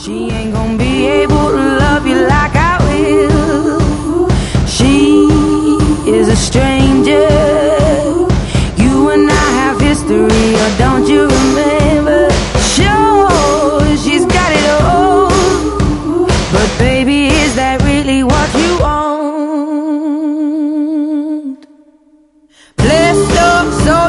She ain't gonna be able to love you like I will. She is a stranger. You and I have history, or don't you remember? Sure, she's got it all, but baby, is that really what you want? Blessed up, so